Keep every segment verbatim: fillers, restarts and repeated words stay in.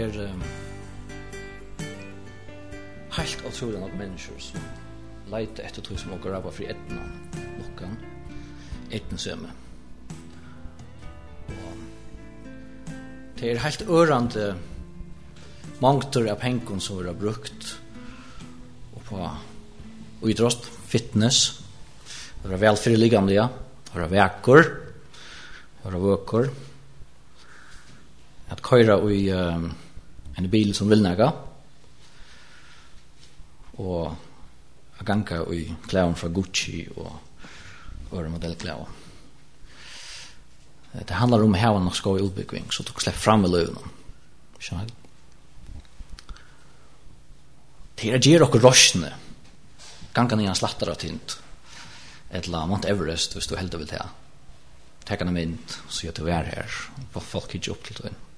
er um, helt utrolig nok mennesker som leiter etter tog som åker rabba fri etna nokkan etensømme. Det er helt ørande mangter av pengen som er brukt og på idrott, fitness, det er velfyrliggande, det er vekkor, det er vøkor, at køyra i um, en bil som vil nega, og a ganga i klæven fra Gucci og øre modellklæven. Det handlar om her nok skal i utbygging, så du kan slippe fram i løven. Skjønner du? Det er gjer okkur rosjne, ganga nian slattar av tint, etla Mount Everest, hvis du heldur vil ta. Tekka en mynd, så gjør du er her, og folk hittir opp til tøyen.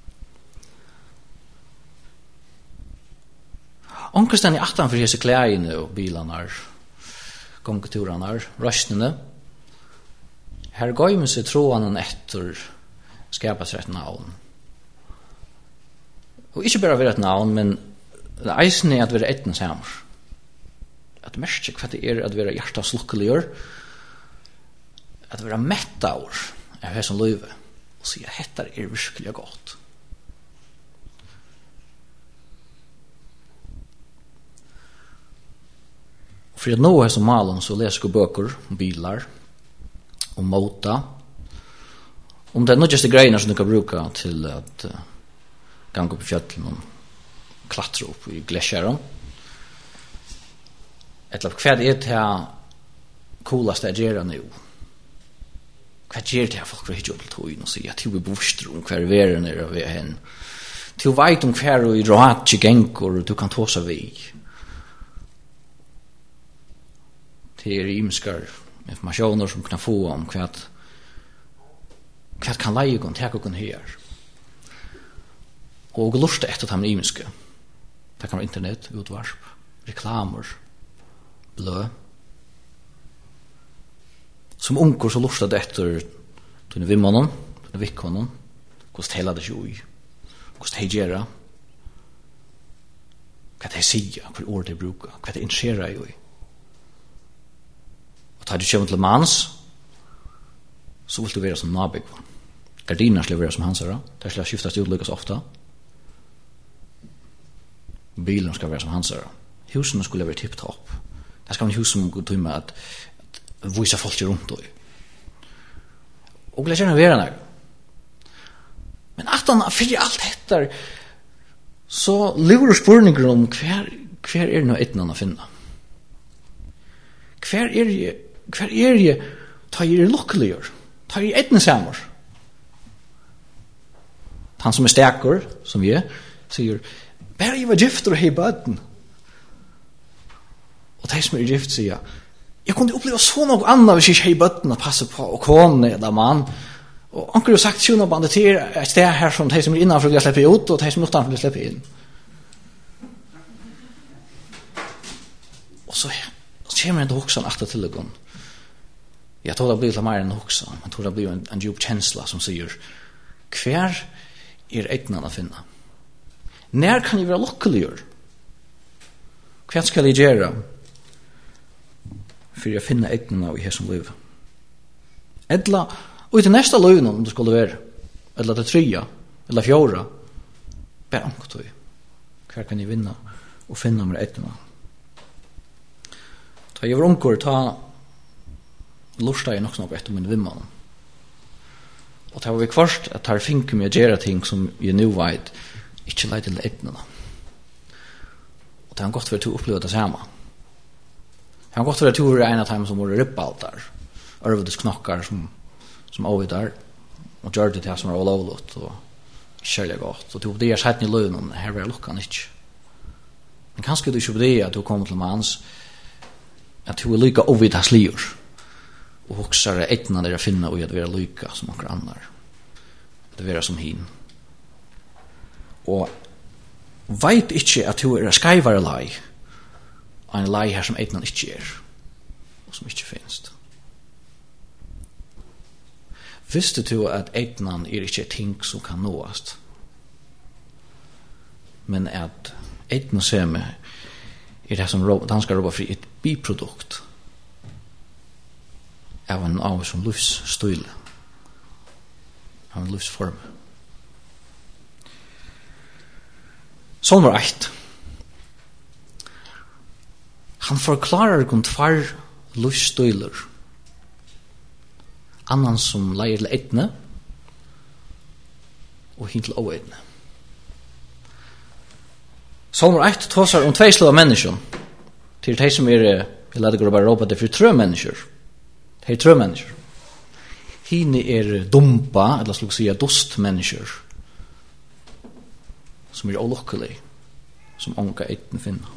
Onkelsten i attan for hese klægene og bilarna, gongturarna, rosjnene, her går man seg troen etter skapas rett navn. Og ikke bare være et navn, men det eisen er at være etnens hammer. At merke hva det er at være hjertas lukkeliggjør, at være mettaur av hva som løyve, og si at dette er virkelig godt. For at nå er som malen, så leser jeg bøker, bilar, og måta. Om det er noe just det greiene som du kan bruke til at uh, gange opp i fjøtlen og klatre opp i glesjæren. Eller hva er det til coolast jeg gjør nå? Hva gjør det til folk for ikke opp til togjen og sier at du er bostrom om hva er verden er ved henne? Du vet om hva er i råd til genker og du kan ta seg vi. Det er imskar informationer som kan få om hva hva kan leie kun teka kun her. Og lust etter dem imenske. Det kan være internet, utvarp, reklamer, blø. Som unger så lust etter tunne vimmanen, tunne vikkonen, hvordan hela det sjoi, hvordan de gjerra, hva de sier, hva ord de bruker, hva de inserer jo i. Tar du kommer til mans, så vil du være som nabig. Gardiner skal være som hansara. Det skal skiftes utlykkes ofta. Bilen skal være som hansara. Husene skulle være tipptopp. Det skal være en hus som går til med at, at vise folk rundt i. Og det kjenner være nær. Men at han fyrir alt dette, så lurer spurninger om hver, hver er noe etnan å finne. Hver er det Hver er jeg tar jeg lukkeliggjør? Tar jeg etne samer? Han som er stekker, som jeg, sier, bare jeg var gift og hei bøten. Og de som er gift sier, jeg kunne oppleve så noe annet hvis jeg ikke hei bøten å passe på, og kone eller mann. Og anker har sagt sjuende bandet til et sted her som de som er innenfor vil slippe ut, og de som er utenfor vil slippe inn. Og så, så kommer en til hoksan akta til det. Jeg tror det blir litt mer enn hoksa, men jeg tror det blir en, en djup kjensla som sier, hver er egnan å finne? Når kan jeg være lukkeliggjør? Hva skal jeg gjøre for jeg finner egnan av i hesson liv? Edla, og til neste løgn om det skulle være, eller til tria, eller fjóra, bare omkot vi. Hva kan jeg vinne og finne med egnan? Ta jeg var omkor, ta lursta jeg nok snakk etter min vimman. Og det var vi kvart at her finker meg å gjøre ting som jeg nu vet ikke leid til etnene. Og det har gått for å oppleve det samme. Det har gått for å være en av dem som var rippaltar, ørvedes knokkar som, som avvidar, og gjør det til som var olovlott og kjærlig godt. Og det er sett i løgnen, her var lukkan ikke. Men kanskje det ikke var det at du kom til mans, at du er lykka avvidas liur. Og også er etna der å finne og at være lyka som noen annar. Det være som hin. Og veit ikke at du er skaivare lei, og en lei her som etna ikke er, og som ikke finst. Visste du at etnan er ikke ting som kan nåast? men at etnoseme er det som danska råpa fri et biprodukt av en av som livsstil, av en livsform. Salmer eitt. Han forklarar kun tvar livsstiler. Annan som leier til etne, og hinn til oetne. Salmer eitt tåsar om tvei slag av mennesker. Til de som er, jeg leder ikke bare råpa det for trø mennesker. Det er trø mennesker. Hine er dumpa, eller slik å si dust mennesker, som er olokkelig, som ånka etne finna.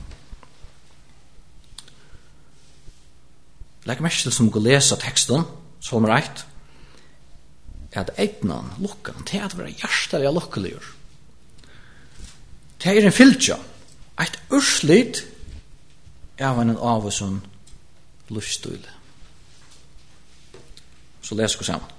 Legg mest til som går lesa teksten, Salmer eitt, at etnan, lukkan, det er at være hjertelig og lukkeligur. Det er en fylgja, et urslit av en av oss som livsstil. Så les oss sammen.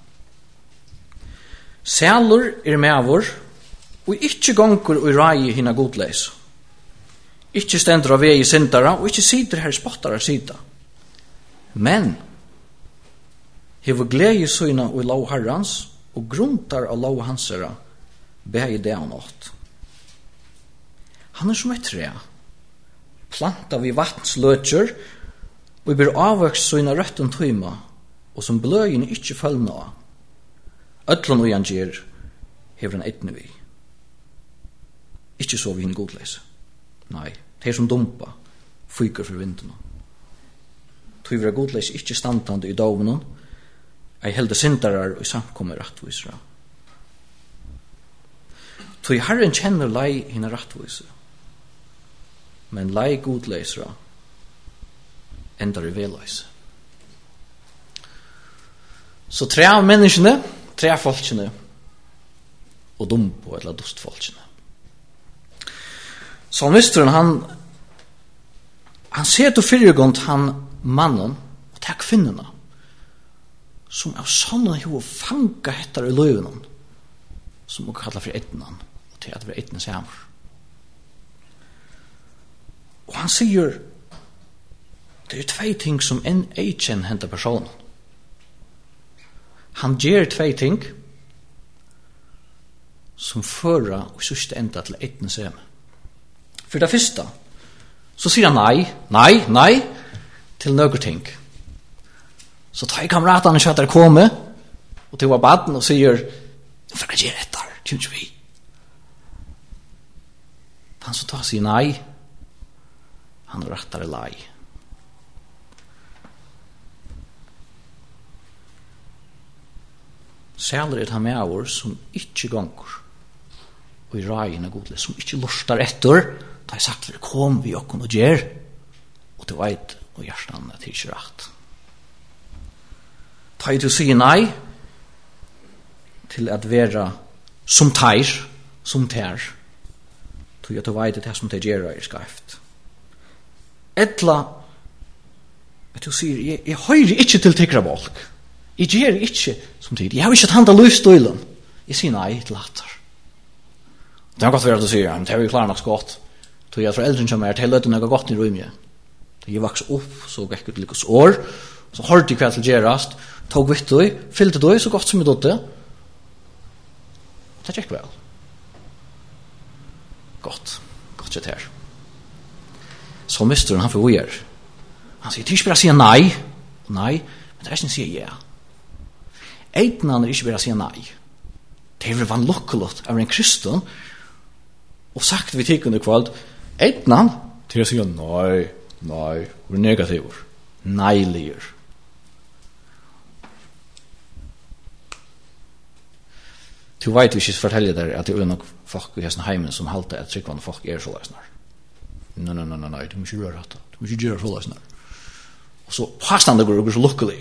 Sælur er mevor, og ikkje gongur og rai hina godleis. Ikkje stendur av vei syndara, og ikkje sider her spottara sida. Men hever glede søyna og lov herrans, og gruntar av lov hansera, beg det og nått. Han er som et tre, planta vi vattensløtjer, og vi blir avvøkst søyna røtten tøyma, og som bløyene ikkje følna av. Ødlan og han gjer, hever han etne vi. Ikkje så vi hinn godleis. Nei, det er som dumpa, fyker for vindene. Tøy vi er godleis ikkje standande i dovnen, ei helde syndarar og samkommer rattvisra. Tøy Herren kjenner lei hina rattvisra, men lei godleisra endar i velleis. Så tre av menneskene, tre av folkene, og dumpo eller dustfolkene. Salmisteren, han, han ser til fyrirgånd han mannen, og takk kvinnerne, som av sånne ho fanga hettar i løyvenen, som man kallar for etnan, og til at vi er etnens jammer. Og han sier, det er tvei ting som en eikjen henter personen. Han gjer tvei ting som fører og sørste enda til etnens jammer. For det første, så sier han nei, nei, nei, til nøkker ting. Så tar kamratene kjøtt der komme, og til var baden og sier, nå får jeg gjøre etter, synes vi. Han som tar sier nei, han er rettere lei. Sæler er han med av oss som ikke ganger, og i ragen er godlig, som ikke luster etter, da jeg sagt, kom vi og kunne gjøre, og til veit, og hjertan er til ikke rett. Ta i til å si nei til at være som teir, som teir, til at du veit det som teir gjør er skreft. Etla, at du sier, jeg, jeg høyrer ikke til tikra folk. Jeg gjør ikke som tid. Jeg har ikke tanda løsstøylen. Jeg sier nei til latter. Det har gått være at du sier, men det har vi klar nok skått. Til at foreldren kommer her, til løte noe godt i rymje. Jeg vokste opp, så gikk ut lykkes år, så hørte jeg hva til gjerast, tog vitt døy, fyllte døy så godt som jeg dødde. Det gikk vel. Godt, godt sett her. Så mister han for vujer. Han sier, det er ikke bare å si nei, nei, men det er ikke å si ja. Eitnan er ikke bare å si nei. Det er vann lukkelott av en kristen, og sagt vi tikk under kvalt, eitnan til å si nei, nei, vi er negativur, nei-lier. Du vet vi ikke forteller deg at det er nok folk i hessen heimen som halte at tryggvann folk er så løsner. Nei, nei, nei, nei, nei, du må ikke gjøre dette. Du må ikke gjøre så løsner. Og så pastan det går og så lukkelig.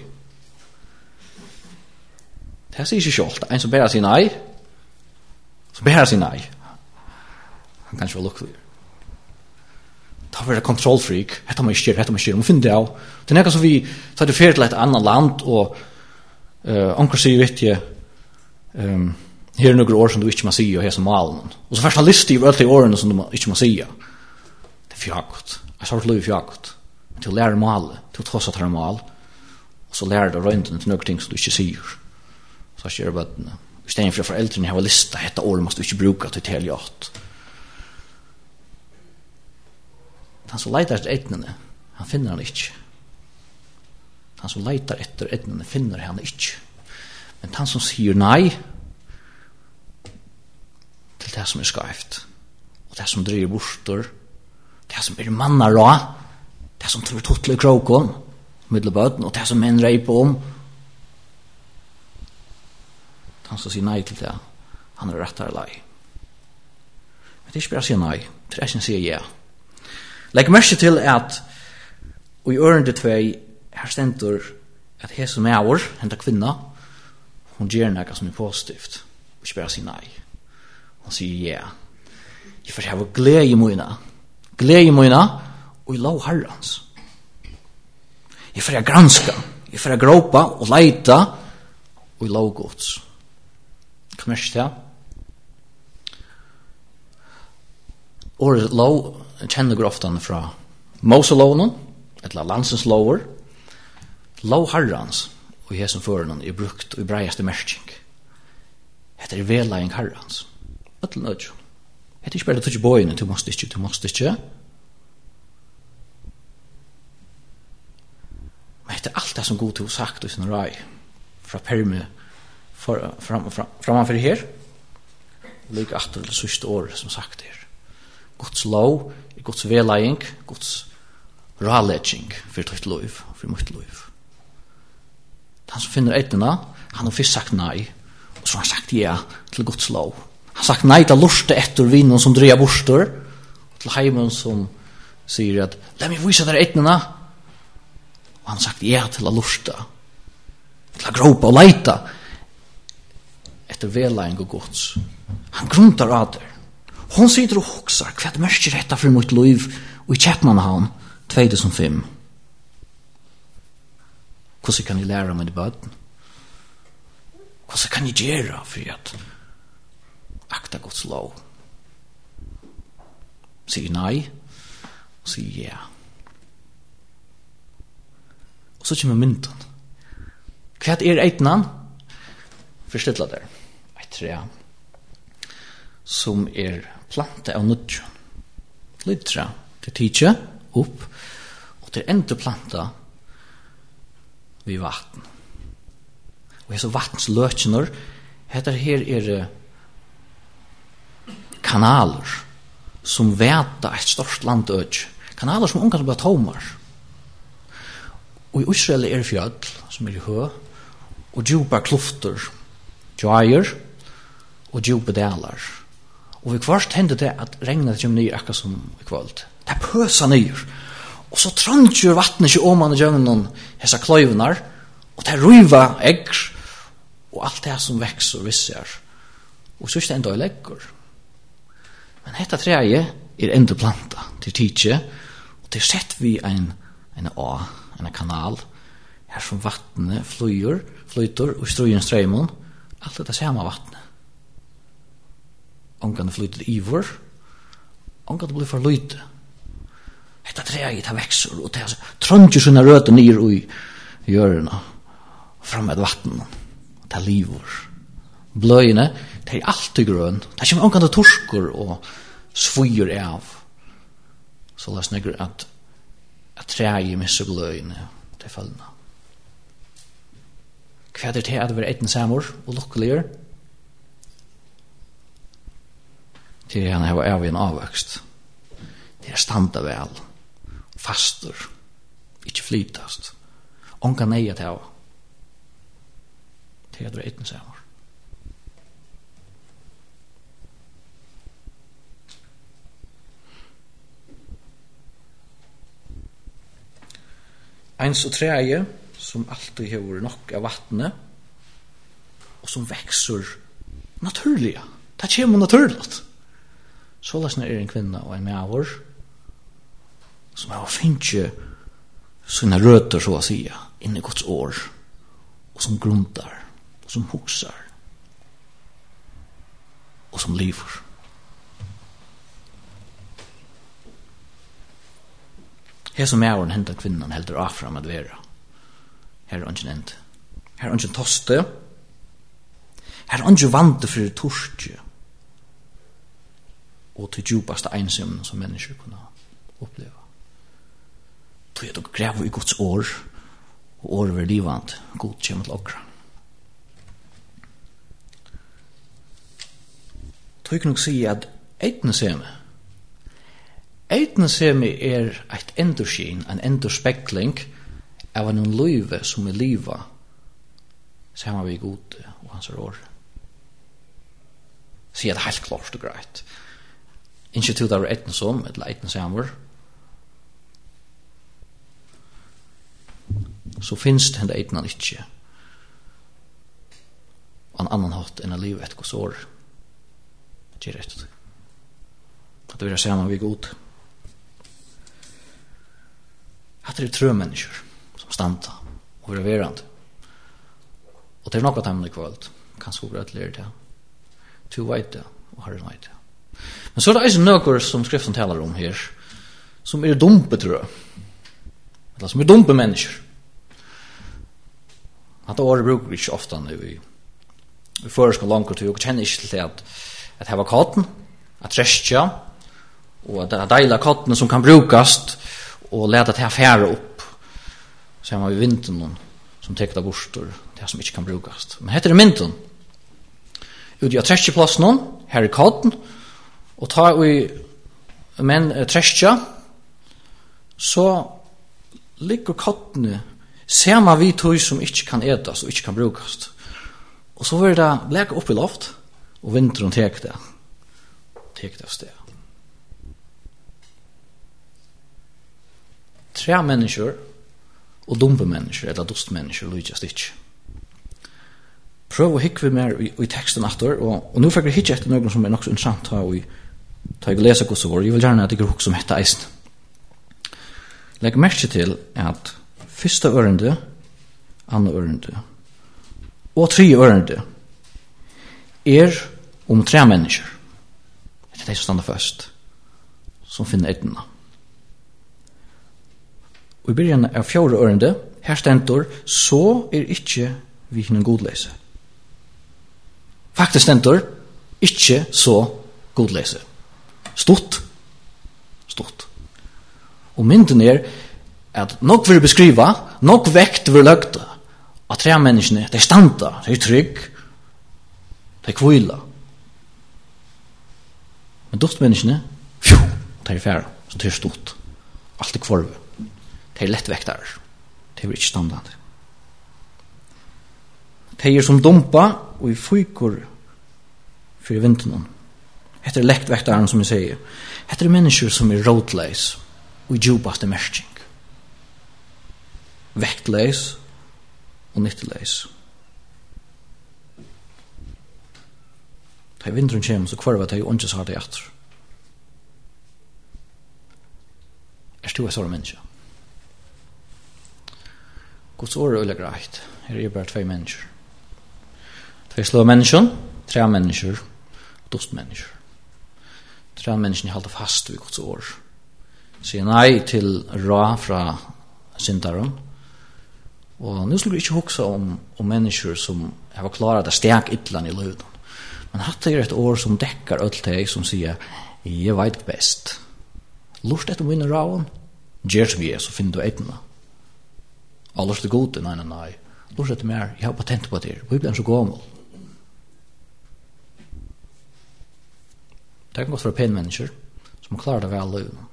Det sier ikke kjolt. En som bare sier nei, som bare sier nei, han kan ikke være lukkelig. Da blir det kontrollfreak. Hette må ikke gjøre, hette må ikke gjøre. Man finner det av. Det er nekka som vi tar det fer til et annet land, og uh, anker sier vet jeg, um, Her er noen år som du ikke må si og her som malen. Og så først har lyst i ødelig årene som du ikke må si. Det er fjagot. Jeg sa det er fjagot. Til å lære male, til å ta seg til å male. Og så lærer du røyndene til noen ting som du ikke sier. Så jeg kjører bøttene. I stedet for foreldrene har lista, dette året måste du ikke bruke til teljatt. Han som leitar etter etnene, han finner han ikke. Han som leitar etter etnene, finner han ikke. Men han som sier nei til det som er skreift, og det som driver borster, det som er mannar da, det som tror tottel i kroken, middelbøten, og det som menn rei på om, han som sier nei til det, han er rettere lei. Men det er ikke bare å si nei, det er ikke å si ja. Legg merke til at og i ørende tvei her stendur at her som er vår, henta kvinna, hun gjør noe som er positivt, og ikke bare å si nei. Hun sier ja. Jeg får ha glede i mine, glede i mine, og i lov herrens. Jeg får ha granska, jeg får ha gråpa og leita, og i lov gods. Kom her til året lov kjenner går ofte fra Moseloven, eller landsens lover, lov herrens, og jeg som fører er brukt og i breieste merking. Hette er vedlegging herrens. Øtlen øtlen. Hette er ikke bare det ikke bøyene, du måste ikke, du måste ikke. Men hette er alt det som god til å sagt i sin rei, fra perme, framfor her, like atter det siste året som sagt her. Guds lov, Guds vedlegging, Guds ralegging for ditt liv, for mitt liv. Han som finner etnene, han har først sagt nei, og så har han sagt ja til Guds lov. Han har sagt nei til å lurte etter vinen som dreier borster, til heimen som sier at la meg vise dere etnene. Og han har sagt ja til å lurte, til å gråpe og leite etter vedlegging og Guds. Han grunter av det. Hon sitter og hoksar, hva er det mørker dette for mitt liv, og i Kjepmannhavn, två tusen fem. Hvordan kan jeg lære meg det bøten? Hvordan kan jeg gjøre for at akta Guds lov? Sier nei, og sier ja. Og så kommer mynten. Hva er eitnan? Forstilla der. Et tre som er planta av nødjon. Lytra til tidje opp, og til enda planta vid vatten. Og hese vattensløkjenor, heter her er kanaler som veta et stort landøk. Kanaler som omkring bare tomar. Og i Israel er fjall, som er i hø, og djupa klufter, djaier, og djupa delar. Og vi kvart hendte det at regnet kommer ned akkurat som i kvalt. Det pøsa ned. Og så trantjur vattnet ikke om man i djøgnen hessa kløyvenar, og det ruiva egg, og alt det som vekser og visser. Og så er det enda i legger. Men dette treet er enda planta til tidje, og det sett vi en, en A, en kanal, her som vattnet flyr, flyter, og strøyen strøymon, alt det samme vattnet. Ongan det flyter ivor, ongan det blir for lyte. Hetta treet det vekser, og det trøntjer sine røter nir i hjørna, fram med vatten, det er livor. Bløyene, det er alltid grøn, det er ikke ongan det torsker og svøyer av. Så la oss nekker at, at treet misser bløyene til følgende. Hva er det til at det var etten samur og lukkeligere? Til han har av en avvøkst. Det er standa vel, faster, ikke flytast. Onka neia til av. Til at det er etten samur. Eins og treie, som alltid hever nok av vattnet, og som vekser naturlig. Det kommer naturligt. Så lasna er en kvinna og en mæver, som har finnet sine røter, så å sige, inn i Guds år, og som gruntar, og som hoksar. og som lever. Her som er den hentet kvinnan heldur afram at vera. Her er ungen end. Her er ungen toste. Her er ungen vante for torske. Og til djupaste ensammen som mennesker kunne oppleva. Tog jeg dere grev i Guds år, og året var livant, god kommer til okra. Tog jeg nok si at eitneseme, eitneseme er et endurskin, en endurspekling av en løyve som er liva, sammen vi gode og hans år. Sier det helt klart og greit. Ikke til det var eitnesom, eller eitnesamer, så finnes det henne eitnan ikke en annan hatt enn å livet et gos år. Det er rett. At det vil jeg sammen vi god. At det er trø mennesker som standa og er verand. Og det er nokka temmelig kvalt. Kanskje over et lærer det. To veit det, og har det veit det. Men så er det eisen nøkker som skriften taler om her, som er dumpe trø. Eller som er dumpe mennesker. At året bruker vi ikke ofte i, i føreska langt til, og kjenner ikke til at at hava katten, at trestja, og at det er deila kattene som kan brukast, og leta til affære opp, så har vi vinteren som teker av bostor, det som ikke kan brukast. Men heter det mynten, ut i trestjeplassen, her er katten, og ta vi men trestja, så ligger kattene sama vi tog som ikke kan etas og ikke kan brukast. Og så var det leka opp i loft, og vinteren tek det. Tek det av sted. Tre mennesker og dumpe mennesker, eller dust mennesker, lydjast ikke. Prøv å hikke vi mer i, i teksten etter, og, og nå fikk jeg hikke etter noe som er nok så interessant her, og ta jeg lese hvordan det var. Jeg vil gjerne at jeg hukker som heter eisen. Legg merke til at første ørende, andre ørende, og tre ørende, er om tre mennesker. Det er de som stander først, som finner etterna. Og i begynnelsen av fjore ørende, her stentor, så er ikke vi en godlese. Faktisk stentor, ikke så godlese. Stort. Stort. Og mynden er at nok vil beskriva, nok vekt vil løgta, at tre menneskene, de standa, de er trygg, de kvila. Men dustmenneskene, fjo, de er færa, så de er stort. Alt er kvarve. De er lett vektar. De er ikke standande. De er som dumpa, og i fykur for vinteren. Etter lett vektaren, som jeg sier. Etter mennesker som er rådleis, og i djupaste mersking. Vektleis og nytteleis. Da i vinteren kommer, så kvarva det jo ikke så hardt i etter. Er du en sånn menneske? Guds ord er veldig greit. Her er bare tve mennesker. Tve slå mennesker, tre mennesker, og dust mennesker. Tre mennesker holder fast ved Guds ord. Sier nei til ra fra syndaren. Og nu skulle vi ikke hukse om, om mennesker som har klaret det steg ytterligere i løyden. Men hatt er et år som dekkar alt det som sier, jeg vet best. Lurt etter min raven, gjør som jeg er, så finner du etterna. Allers det gode, nei, nei, nei. Lurt etter mer, jeg har patent på det. Bibelen er så gammel. Det kan godt være pen mennesker som klarer det vel løyden.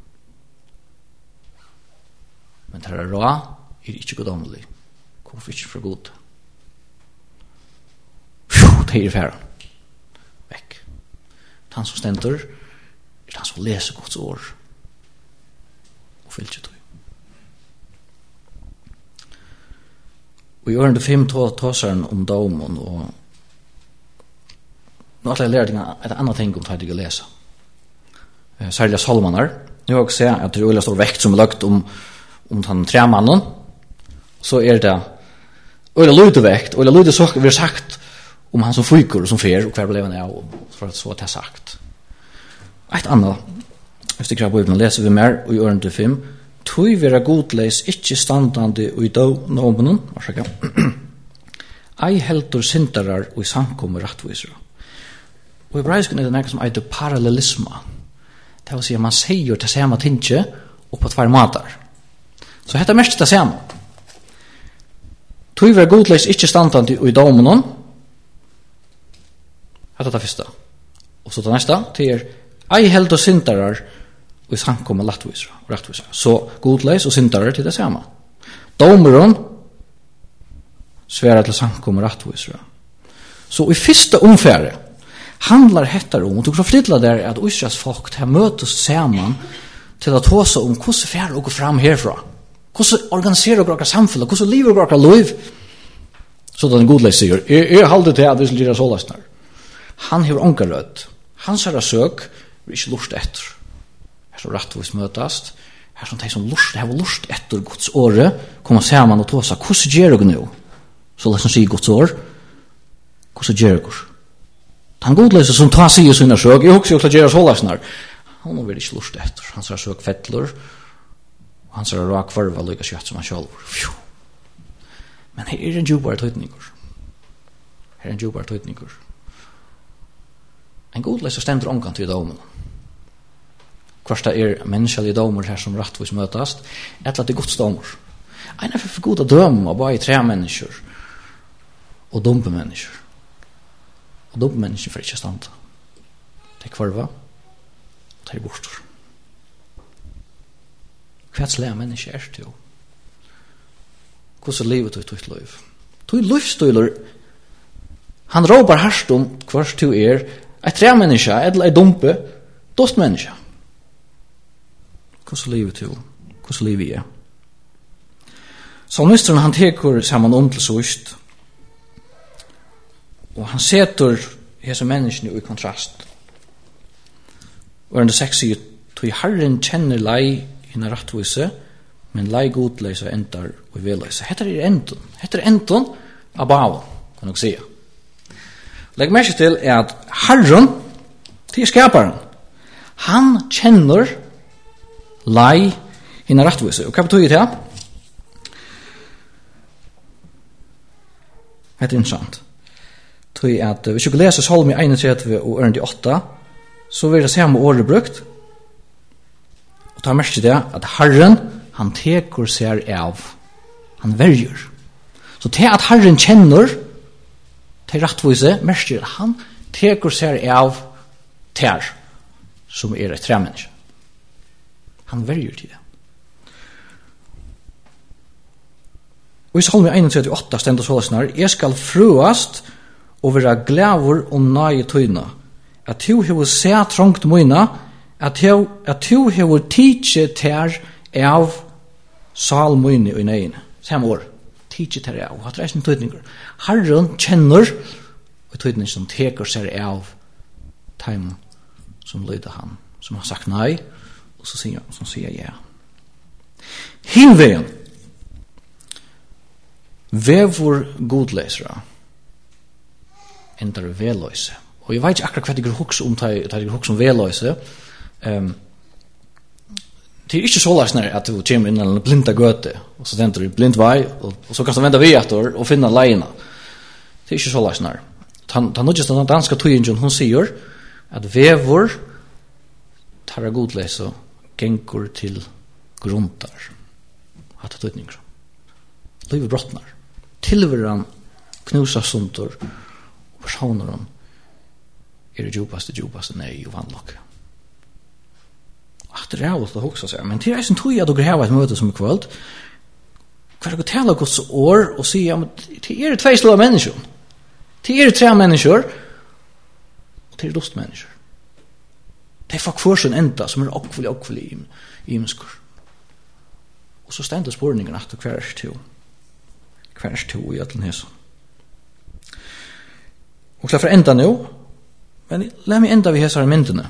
Men det er ra, er ikke godomlig. Hvorfor ikke for god? Det er færen. Vekk. Han som stender, er han som leser Guds ord. Og fyllt ikke tog. Og i ørende fem tåseren om domen, og nå har jeg lært et annet ting om det jeg leser. Særlig Salmaner. Nu har jeg også sett at det er veldig stor vekt som er lagt om, om den tremannen. Så er det øyla lydevekt, øyla lydevekt vi har sagt om han som fyker och som fer och kvar blev han av för att så att jag sagt. Ett annat. Hvis det krabber Bibelen läser vi mer och i öron till fem. Tui vera godleis ikkje standande og i dag nomenon, varsågod. Ei heldur sintarar og i samkommer rattvisra. Og i hebraisken er det nekka som eitur parallellisma. Det vil si at man sier til samme tinge og på tvær matar. Så hetta er mest det samme. Tui vera godleis ikkje standande og i dag nomenon. Hetta er det første. Og så det neste, det er ei heldur sintarar og i samkommer rattvisra. Rattvisra. Så godleis og sintarar til det samme. Domeron svära till samkommer rattvisra. Så i första omfärre handlar hettar om, och du kan förtilla där att Israels folk har mötes samman till att håsa om hur färre och gå fram härifrån. Hur organiserar och samfälla, hur lever och liv. Så den godleis säger, jag, jag halde till att vi skulle göra så lösnar. Han har ångarröd. Han säger sök, vi är inte lust efter. Här så rattvis mötast. Här som de som lust, har lust efter Guds åre, kommer samman och tåsa, hur gör jag nu? Så låt oss si Guds år. Hvordan gjør jeg? Han godleser som tar sig i sina søk. Jeg husker jo til å gjøre så løsner. Han må være ikke lust etter. Han ser søk fettler. Og han ser rak kvarva lykke kjøtt som han selv. Men her er en djupere tøytninger. Her er en djupere tøytninger. En godleser stender omkant til domen. Hversta er menneskelige domer her som rattvis møtast. Etla til Guds domer. En er for god å døme av bare tre mennesker. Og dumpe mennesker. Og dumpe mennesker får ikke standa. Det er kvarva. Og det er bortor. Hva slag mennesker er det jo? Hvordan livet du tog liv? Du er livsstøyler. Han råper harst om hva du er. Et tre mennesker, eller et dumpe, dost mennesker. Hvordan livet du? Hvordan livet er? Salmisteren han teker saman om til sist. Og han setter hese menneskene i kontrast. Og under seks sier, «Tog Herren kjenner lei hina rattvise, men lei godleis og endar og velleis.» Hetta er enden. Hetta er enden av baven, kan jeg si. Legg merke til er at Herren, til skaparen, han kjenner lei hina rattvise. Og hva betyr det? Det er interessant. Tog at hvis du leser Salmi einogtrettive og ørende åtta, så vil det samme året brukt. Og ta mest til det at Herren, han teker seg av. Han verger. Så til at Herren kjenner til rattvise, mest til at han teker seg av ter, som er et tremenneske. Han verger til det. Og i Salmi einogtrettive og åtta stendur så snar, «Jeg skal fruast og vera glævur om nage tøyna, at du hever se trångt møyna, at du hever tidse ter av sal møyne og nøyne.» Samme år, tidse ter av, og hatt reisen tøyninger. Herren kjenner, og tøyninger som teker seg av tøymen som lyder han, som har sagt nei, og så sier, som sier ja. Hinveien, vevor godlesere, endar veløyse. Og jeg vet ikke akkurat hva jeg husker om det jeg husker om veløyse. Um, det er ikke så løsner at du kommer inn i en blinda gøte, og så venter du blind vei, og, og så kan du vente vi etter og finne leiene. Det er ikke så løsner. Han nødvendig den danske tøyingen, hun sier at vevor tar jeg godlese gengur til gruntar. Hatt det tøyninger. Livet brottnar. Tilveran knusa sundur og personer er det djupaste, djupaste nei og vannlokk. Ach, det er rævligt å hoksa seg. Men til jeg som tog at dere har et møte som i kvöld, hva er det å tale Guds år og si, ja, men til er det tvei slåa mennesker. Til er det tre mennesker, og til er det dost mennesker. Det er faktisk først en enda som er okkvelig, okkvelig i mennesker. Og så stendet spårningen at hver er til hver er til i øtlen hese. Og klart for enda nå, men la meg enda vi hese her myndene,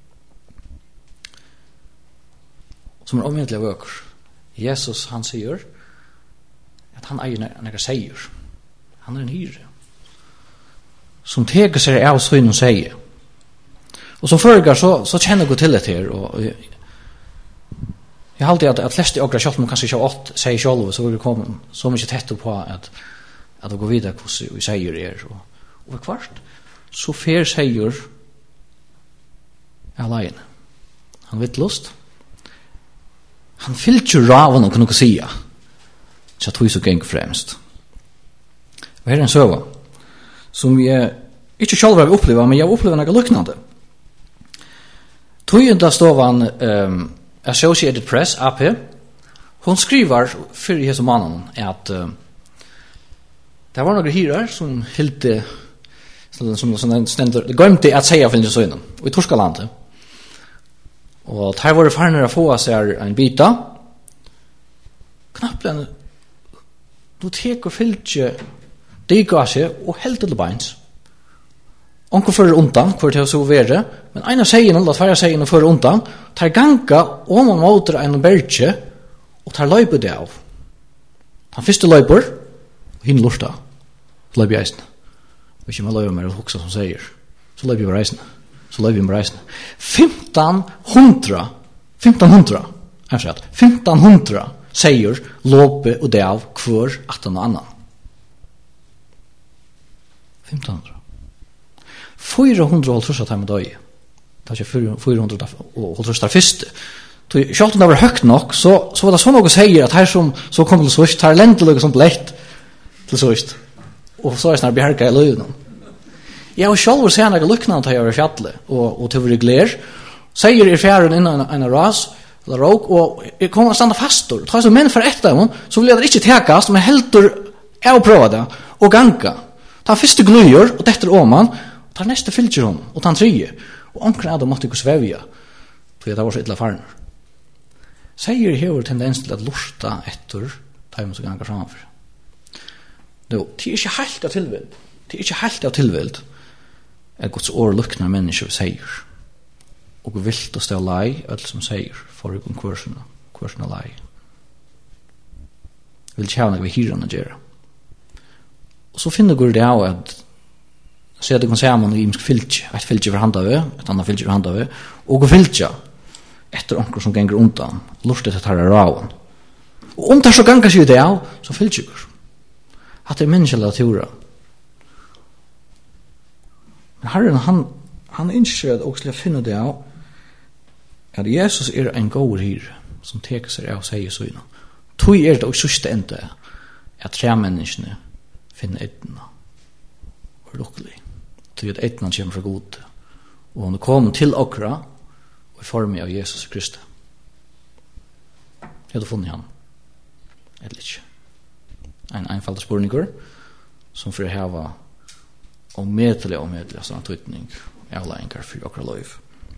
som er omgjentlig av øker. Jesus, han sier at han eier når seier. Han er en hyre. som teker seg av søgn og sier. Og som fører så, så kjenner jeg til det her, og jeg, jeg har alltid at, at flest i åkra kjalt, men kanskje ikke åt sier selv, så vil det komme så mye tett på at, at det går videre hvordan vi sier det er. Og, og kvart, så fer sier alene. Han vet lust. Han fyllt jo raven og kunne si, så tog så geng fremst. Og her er en søva, som jeg ikke selv har opplevd, men jeg har opplevd noe lyknande. Tøyenda stovan um, Associated Press, A P, hon skriver fyrir hese mannen at uh, det var noen hyrer som hilde som, som, som stendur, gøymte at seia fyrir søgnen, og i Torskalandet. Og her var det farner å få seg en bita. Knappen, du teker fylgje digase og helt til beins. Onko fører undan, hvor det er så være, men en av seien, eller tverre seien og fører undan, tar ganga om og måter en berge, og tar løype det av. Han første løyper, og hinn lorta, løype i eisen. Og ikke med løype mer og hoksa som sier, så løype i reisen. Så løype i reisen. femton hundra, femton hundra, jeg sier at, femton hundra sier løype og det av hver atten og annan. femton hundra. fyra hundra og halvtrus at med døy. Det er ikke fyra hundra og halvtrus der første. Selv om det var høyt nok, så, så var det så noe sier at her som så kom til sørst, her lente noe som blekt til sørst. Og så er det snart beherket i løyden. Jeg har selv sett noe lykkende til å gjøre fjallet, og, og til å være gleder. Sier i fjæren innan en, en ras, eller råk, og jeg kommer til å stande fast. Og tar jeg så menn for etter dem, så vil jeg det ikke tekast, men helt å prøve det, og ganga. Ta første gløyer, og dette er man, tar neste fylgjer hon, og tar tredje. Og omkring av dem måtte ikke svevja, for det var så illa farner. Sier hever tendens til at lorta etter dem som ganger framfor. Nå, det er ikke helt av tilvild. Det er ikke helt av tilvild at Guds år luknar mennesker sier. Og vilt å stå lei, alt som sier, for å gå kursen, kursen av lei. Vil ikke ha noe vi hyrer å gjøre. Og så finner Gud det av at så at det kan se man i imsk fylgje, et fylgje for handa ved, et annet fylgje for handa ved, og gå fylgje etter onker som ganger undan, lortet til tarra raven. Og om det så ganger seg det av, så fylgje Gud. At det er menneskelig tura. Men Herren, han, han innskjer at også til å finne det av, at Jesus er en god hyre, som teker seg av seg i søgna. Tog er det også siste enda, at tre menneskene finner etterna, og lukkelig. Til at etnan kommer fra god, og han er kommet til okra og i form av Jesus Kristus. Jeg har funnet han. Eller ikke. En einfaldig spørninger som for å hava omedelig omedelig sånn tøytning avleggingar for okra løyv.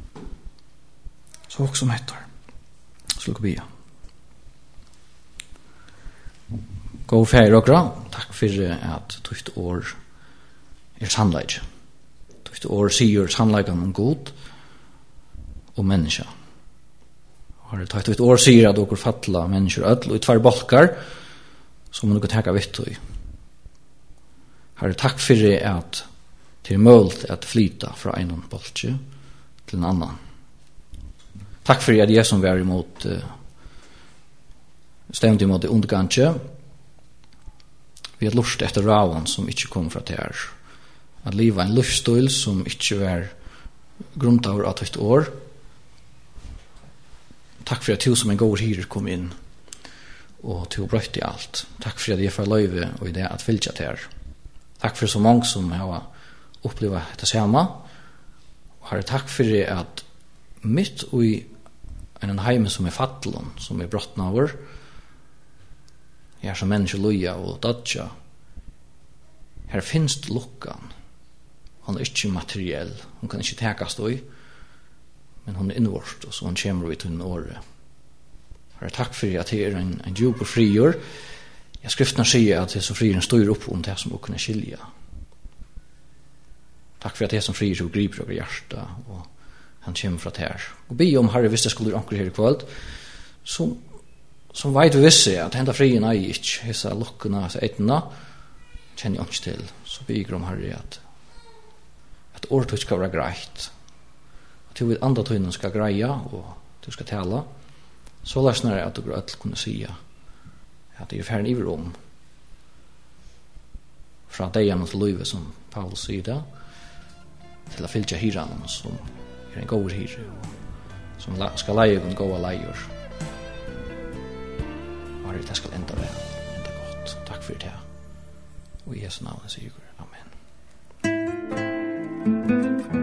Så også som etter. Så lukker vi. Gå feir okra. Takk for at tøyt år er sannleik. Tøyt år sier sannleikan om god og menneska. Har det tøyt år sier at dere fattla mennesker ødel og i tver bolkar som dere teka vitt i. Har det takk for at det er mulig at flyta fra en bolkje til en annan. Takk for at jeg som var imot uh, stemte imot det undergangje vi har lust etter raven som ikke kom fra det her. At liva en livsstil som ikke var grunntaver av et år. Takk for at du som en god hyrer kom inn og til å brøtte i alt. Takk for at jeg får løyve og i det at fylgja til her. Takk for så mange som har opplevd det samme. Og har takk for at mitt i en heim som er fattelen, som er brottna over, jeg er som menneske loja og dadja. Her finnes det lukkan. Hun er ikke materiell. Hun kan ikke tekast i, men hun er innvårst, og så hun kommer ut til en åre. Her takk for at det er en, en djup og frigjør. Jeg skriftene sier at det som frigjør styr opp om det som hun kunne skilja. Takk for at det som frigjør så griper over hjertet, og han kommer fra det her. Og be om Herre, hvis det skulle anker her i kveld, som som veit vi visse at henda frien er ikke hessa lukkene, hessa eitene, kjenner jeg ikke til. Så vi gir om Herre at at ordet skal være greit. At du vet andre tøynen skal greia, og du skal tala, så løsner jeg at du går kunne si at det er ferdig i rom fra deg til livet, som Paulus sier det, til å fylle hyran som er en god hyre, som skal leie en gode leier. Og det skal enda vel, enda godt. Takk for det. Og i Jesu navn sier jeg, amen.